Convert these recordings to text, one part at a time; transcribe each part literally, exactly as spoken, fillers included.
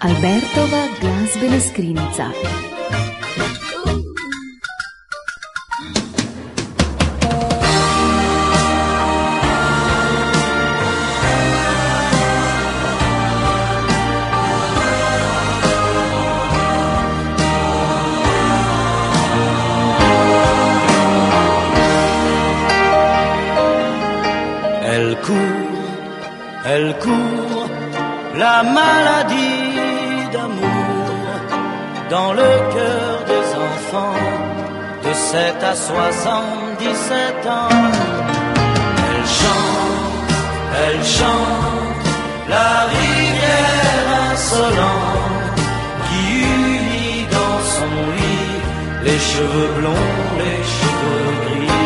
Albertova glazbena skrinjica. Elle court, elle court, la maladie d'amour dans le cœur des enfants de sept à soixante-dix-sept ans. Elle chante, elle chante, la rivière insolente qui unit dans son lit les cheveux blonds, les cheveux gris.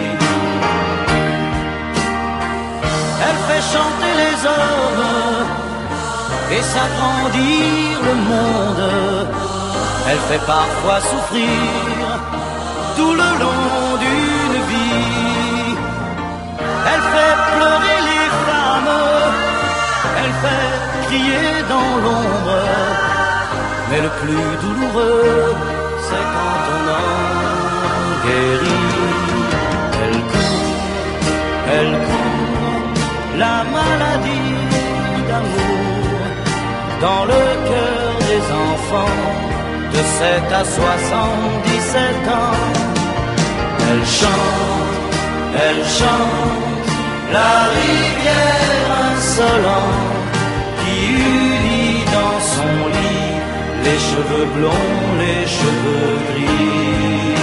Elle fait chanter les hommes et s'agrandir le monde. Elle fait parfois souffrir tout le long d'une vie. Elle fait pleurer les femmes, elle fait crier dans l'ombre. Mais le plus douloureux, c'est quand on en guérit. Elle court, elle court, la maladie d'amour dans le cœur des enfants de sept à soixante-dix-sept ans. Elle chante, elle chante, la rivière insolente qui unit dans son lit les cheveux blonds, les cheveux gris.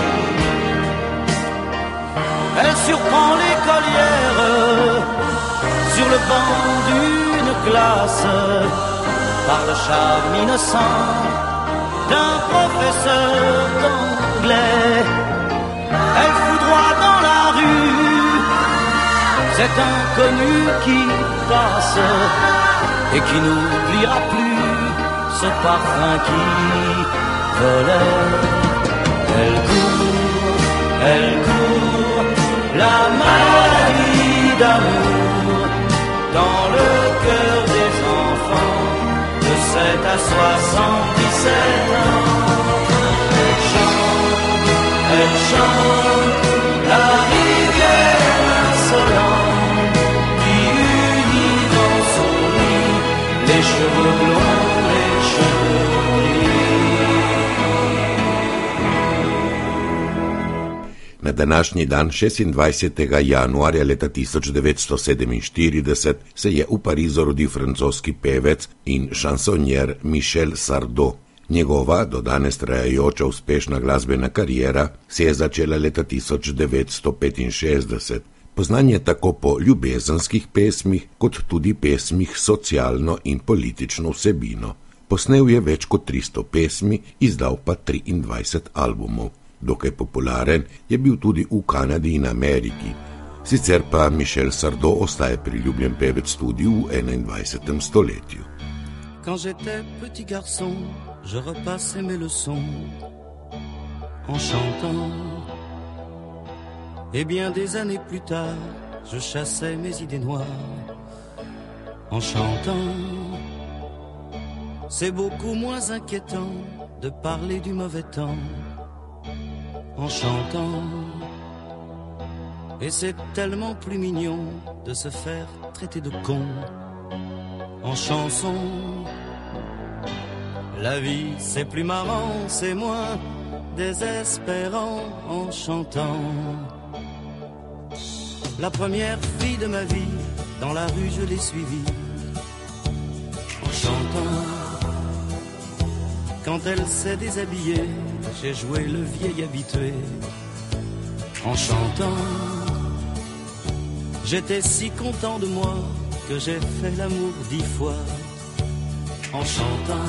Elle surprend l'écolière sur le banc d'une classe par le charme innocent d'un professeur d'anglais. Elle foudroie dans la rue cet inconnu qui passe et qui n'oubliera plus ce parfum qui volait. Elle court, elle court, la maladie d'amour dans le cœur des enfants de sept à soixante-dix-sept ans. Elle chante, elle chante, la rivière insolente qui unit dans son lit les cheveux blonds, les cheveux gris. Na današnji dan, šestindvajsetega januarja leta tisoč devetsto sedeminštirideset, se je v Parizu rodil francoski pevec in šansonjer Michel Sardou. Njegova do danes trajajoča uspešna glasbena kariera se je začela leta tisoč devetsto petinšestdeset. Poznan je tako po ljubezenskih pesmih, kot tudi pesmih s socialno in politično vsebino. Posnel je več kot tristo pesmi, izdal pa triindvajset albumov. Dokaj popularen je bil tudi v Kanadi in Ameriki. Sicer pa Michel Sardou ostaje priljubljen pevec tudi v enaindvajsetem stoletju. Quand j'étais petit garçon, je repassais mes leçons en chantant. Et bien des années plus tard, je chassais mes idées noires en chantant. C'est beaucoup moins inquiétant de parler du mauvais temps en chantant. Et c'est tellement plus mignon de se faire traiter de con en chanson. La vie c'est plus marrant, c'est moins désespérant en chantant. La première fille de ma vie, dans la rue je l'ai suivie en chantant. Quand elle s'est déshabillée, j'ai joué le vieil habitué en chantant. J'étais si content de moi que j'ai fait l'amour dix fois en chantant.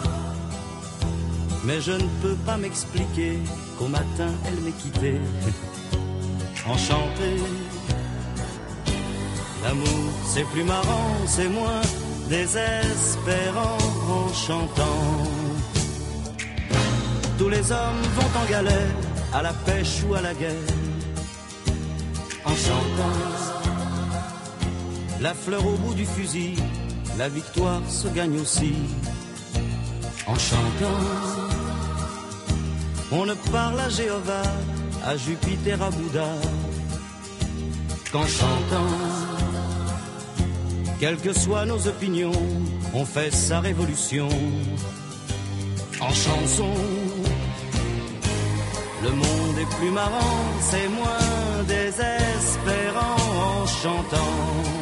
Mais je ne peux pas m'expliquer qu'au matin elle m'ait quitté en chanté. L'amour c'est plus marrant, c'est moins désespérant en chantant. Tous les hommes vont en galère, à la pêche ou à la guerre en chantant. La fleur au bout du fusil, la victoire se gagne aussi en chantant. On ne parle à Jéhovah, à Jupiter, à Bouddha, qu'en chantant. Quelles que soient nos opinions, on fait sa révolution en chanson. Le monde est plus marrant, c'est moins désespérant en chantant.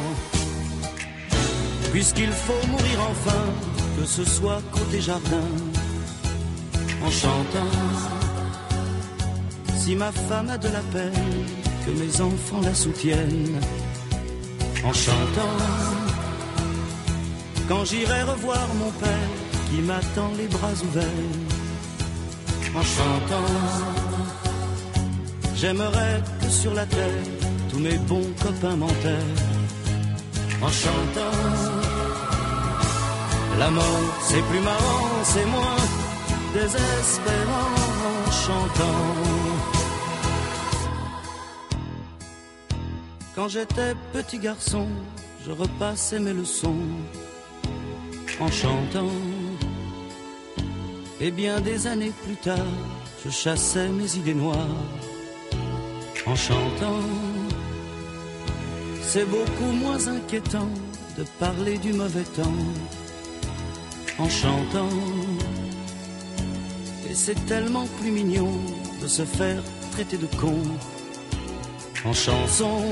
Puisqu'il faut mourir enfin, que ce soit côté jardin, en chantant. Si ma femme a de la peine, que mes enfants la soutiennent, en chantant. Quand j'irai revoir mon père, qui m'attend les bras ouverts, en chantant. J'aimerais que sur la terre, tous mes bons copains m'enterrent, en chantant. La mort, c'est plus marrant, c'est moins désespérant en chantant. Quand j'étais petit garçon, je repassais mes leçons en chantant. Et bien des années plus tard, je chassais mes idées noires en chantant. C'est beaucoup moins inquiétant de parler du mauvais temps en chantant. Et c'est tellement plus mignon de se faire traiter de con en chanson.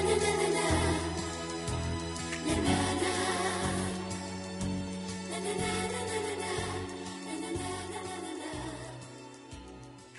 Na na na